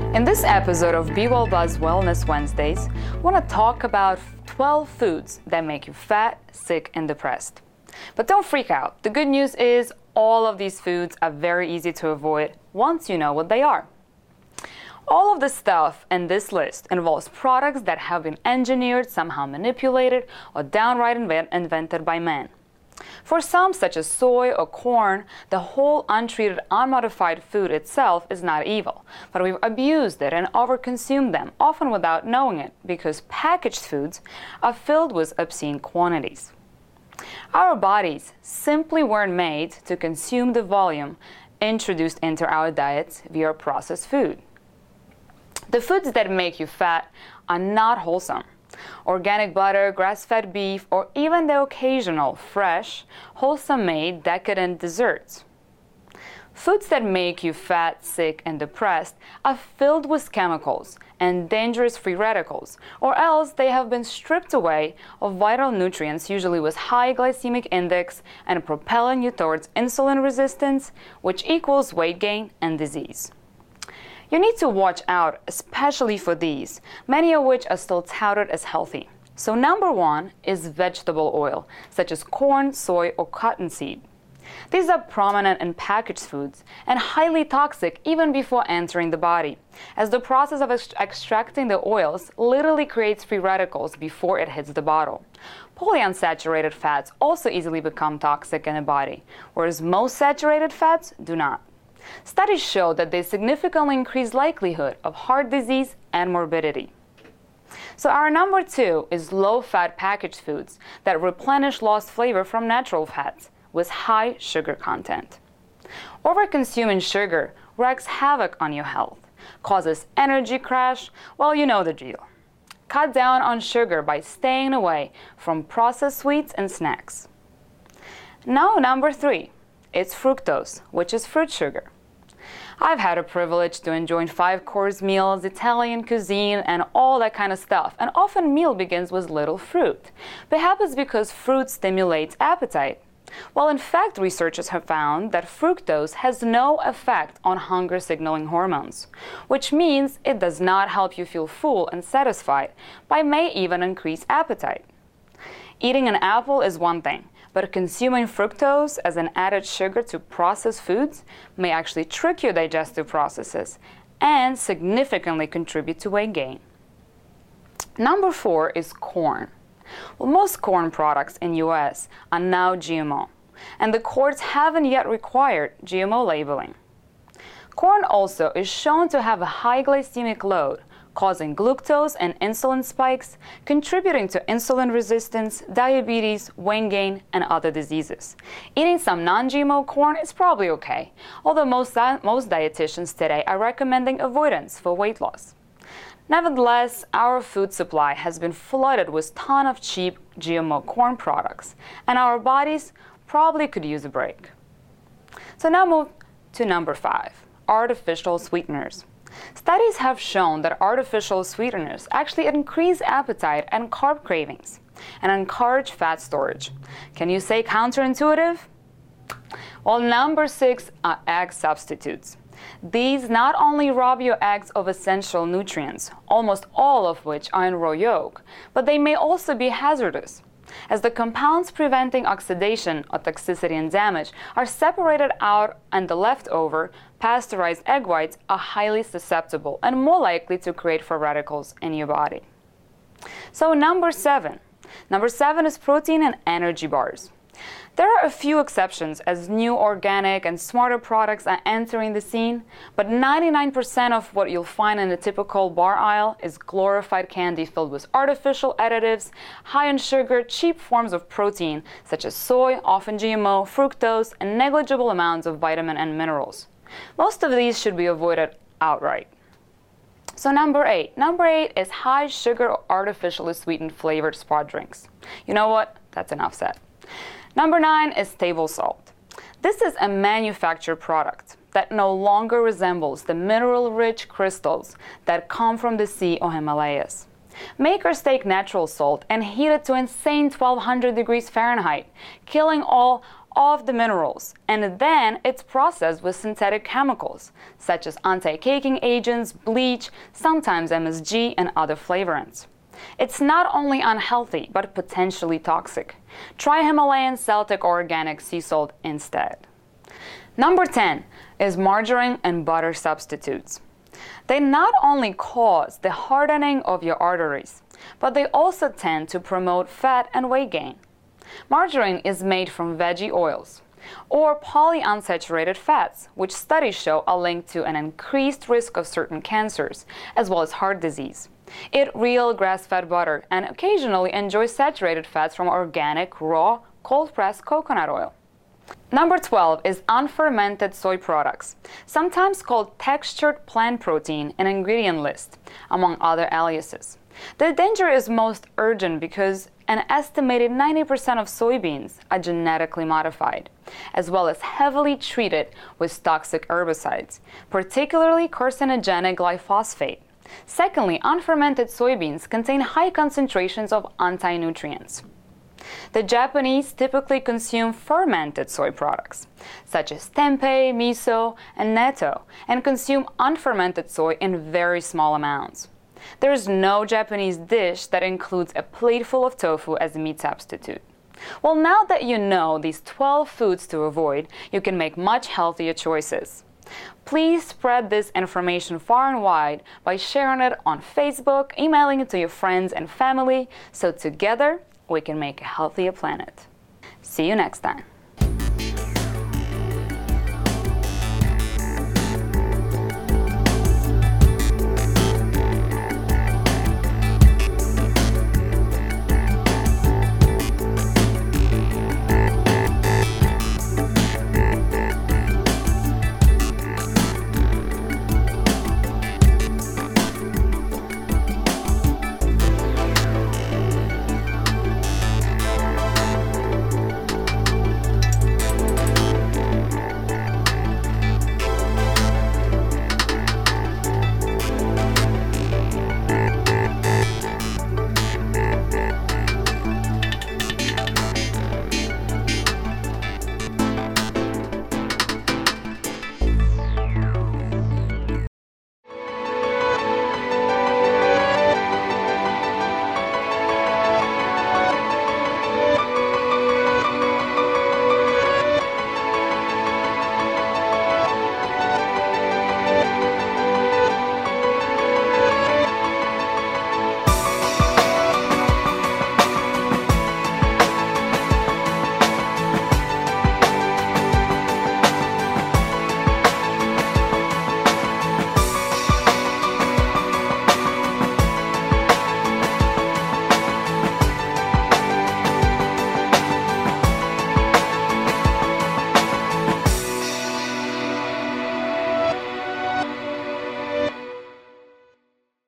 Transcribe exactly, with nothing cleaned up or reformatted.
In this episode of Be Well Buzz Wellness Wednesdays, we want to talk about twelve foods that make you fat, sick, and depressed. But don't freak out. The good news is all of these foods are very easy to avoid once you know what they are. All of the stuff in this list involves products that have been engineered, somehow manipulated, or downright invent- invented by man. For some, such as soy or corn, the whole untreated, unmodified food itself is not evil, but we've abused it and overconsumed them, often without knowing it, because packaged foods are filled with obscene quantities. Our bodies simply weren't made to consume the volume introduced into our diets via processed food. The foods that make you fat are not wholesome. Organic butter, grass-fed beef, or even the occasional fresh, wholesome-made, decadent desserts. Foods that make you fat, sick, and depressed are filled with chemicals and dangerous free radicals, or else they have been stripped away of vital nutrients, usually with high glycemic index, and propelling you towards insulin resistance, which equals weight gain and disease. You need to watch out, especially for these, many of which are still touted as healthy. So number one is vegetable oil, such as corn, soy, or cottonseed. These are prominent in packaged foods and highly toxic even before entering the body, as the process of ex- extracting the oils literally creates free radicals before it hits the bottle. Polyunsaturated fats also easily become toxic in the body, whereas most saturated fats do not. Studies show that they significantly increase likelihood of heart disease and morbidity. So our number two is low-fat packaged foods that replenish lost flavor from natural fats with high sugar content. Over-consuming sugar wreaks havoc on your health, causes energy crash, well, you know the deal. Cut down on sugar by staying away from processed sweets and snacks. Now number three. It's fructose, which is fruit sugar. I've had a privilege to enjoy five-course meals, Italian cuisine, and all that kind of stuff, and often meal begins with little fruit. Perhaps it's because fruit stimulates appetite. Well, in fact, researchers have found that fructose has no effect on hunger signaling hormones, which means it does not help you feel full and satisfied, but may even increase appetite. Eating an apple is one thing, but consuming fructose as an added sugar to processed foods may actually trick your digestive processes and significantly contribute to weight gain. Number four is corn. Well, most corn products in U S are now G M O, and the courts haven't yet required G M O labeling. Corn also is shown to have a high glycemic load, causing glucose and insulin spikes, contributing to insulin resistance, diabetes, weight gain, and other diseases. Eating some non-G M O corn is probably okay, although most, most dietitians today are recommending avoidance for weight loss. Nevertheless, our food supply has been flooded with tons of cheap G M O corn products, and our bodies probably could use a break. So now move to number five, artificial sweeteners. Studies have shown that artificial sweeteners actually increase appetite and carb cravings and encourage fat storage. Can you say counterintuitive? Well, number six are egg substitutes. These not only rob your eggs of essential nutrients, almost all of which are in raw yolk, but they may also be hazardous, as the compounds preventing oxidation or toxicity and damage are separated out, and the leftover pasteurized egg whites are highly susceptible and more likely to create free radicals in your body. So number seven. Number seven is protein and energy bars. There are a few exceptions as new organic and smarter products are entering the scene, but ninety-nine percent of what you'll find in the typical bar aisle is glorified candy filled with artificial additives, high in sugar, cheap forms of protein such as soy, often G M O, fructose, and negligible amounts of vitamin and minerals. Most of these should be avoided outright. So number eight. Number eight is high sugar or artificially sweetened flavored spot drinks. You know what? That's enough said. Number nine is table salt. This is a manufactured product that no longer resembles the mineral-rich crystals that come from the sea or Himalayas. Makers take natural salt and heat it to insane twelve hundred degrees Fahrenheit, killing all of the minerals, and then it's processed with synthetic chemicals, such as anti-caking agents, bleach, sometimes M S G, and other flavorants. It's not only unhealthy, but potentially toxic. Try Himalayan Celtic organic sea salt instead. Number ten is margarine and butter substitutes. They not only cause the hardening of your arteries, but they also tend to promote fat and weight gain. Margarine is made from veggie oils or polyunsaturated fats, which studies show are linked to an increased risk of certain cancers, as well as heart disease. Eat real grass-fed butter and occasionally enjoy saturated fats from organic, raw, cold-pressed coconut oil. Number twelve is unfermented soy products, sometimes called textured plant protein in ingredient list, among other aliases. The danger is most urgent because an estimated ninety percent of soybeans are genetically modified, as well as heavily treated with toxic herbicides, particularly carcinogenic glyphosate. Secondly, unfermented soybeans contain high concentrations of anti-nutrients. The Japanese typically consume fermented soy products, such as tempeh, miso, and natto, and consume unfermented soy in very small amounts. There is no Japanese dish that includes a plateful of tofu as a meat substitute. Well, now that you know these twelve foods to avoid, you can make much healthier choices. Please spread this information far and wide by sharing it on Facebook, emailing it to your friends and family, so together we can make a healthier planet. See you next time.